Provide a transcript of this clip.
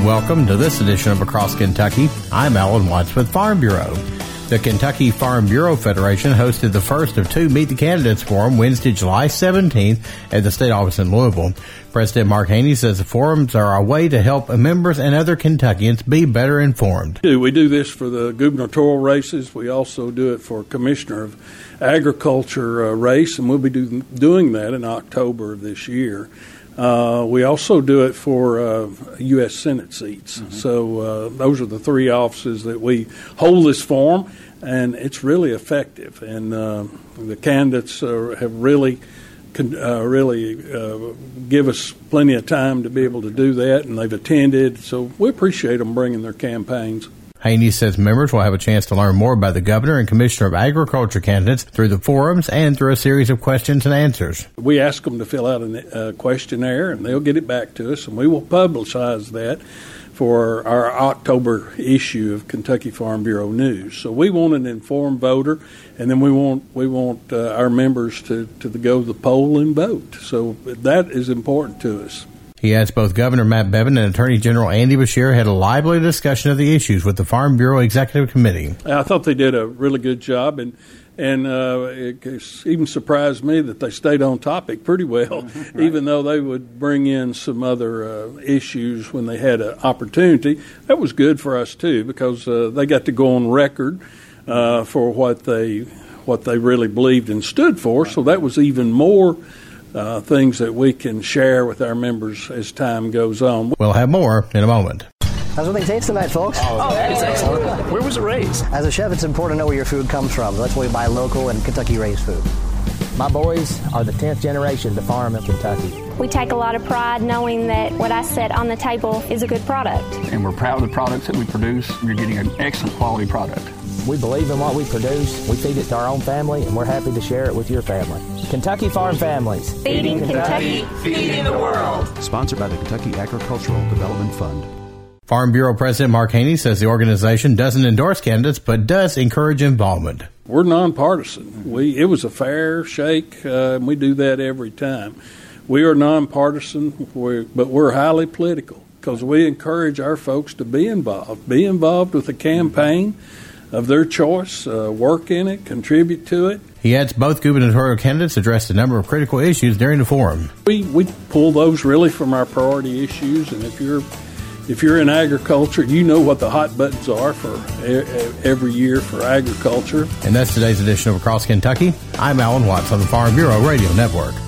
Welcome to this edition of Across Kentucky. I'm Alan Watts with Farm Bureau. The Kentucky Farm Bureau Federation hosted the first of two Meet the Candidates Forum Wednesday, July 17th at the state office in Louisville. President Mark Haney says the forums are a way to help members and other Kentuckians be better informed. We do this for the gubernatorial races. We also do it for Commissioner of Agriculture race, and we'll be doing that in October of this year. We also do it for U.S. Senate seats. Mm-hmm. So those are the three offices that we hold this forum, and it's really effective. And the candidates have really give us plenty of time to be able to do that, and they've attended. So we appreciate them bringing their campaigns. Haney says members will have a chance to learn more about the Governor and Commissioner of Agriculture candidates through the forums and through a series of questions and answers. We ask them to fill out a questionnaire, and they'll get it back to us, and we will publicize that for our October issue of Kentucky Farm Bureau News. So we want an informed voter, and then we want our members to go to the poll and vote. So that is important to us. He adds both Governor Matt Bevin and Attorney General Andy Beshear had a lively discussion of the issues with the Farm Bureau Executive Committee. I thought they did a really good job, and it even surprised me that they stayed on topic pretty well, right. Even though they would bring in some other issues when they had an opportunity. That was good for us, too, because they got to go on record for what they really believed and stood for, so that was even more things that we can share with our members as time goes on. We'll have more in a moment. How's everything taste tonight, folks? Oh, it's excellent. Where was it raised? As a chef, it's important to know where your food comes from. That's why we buy local and Kentucky-raised food. My boys are the 10th generation to farm in Kentucky. We take a lot of pride knowing that what I set on the table is a good product. And we're proud of the products that we produce. We're getting an excellent quality product. We believe in what we produce. We feed it to our own family, and we're happy to share it with your family. Kentucky Farm Families. Feeding Kentucky, feeding the world. Sponsored by the Kentucky Agricultural Development Fund. Farm Bureau President Mark Haney says the organization doesn't endorse candidates, but does encourage involvement. We're nonpartisan. It was a fair shake, and we do that every time. We are nonpartisan, but we're highly political because we encourage our folks to be involved with the campaign of their choice, work in it, contribute to it. He adds both gubernatorial candidates addressed a number of critical issues during the forum. We pull those really from our priority issues, and if you're in agriculture, you know what the hot buttons are for every year for agriculture. And that's today's edition of Across Kentucky. I'm Alan Watts on the Farm Bureau Radio Network.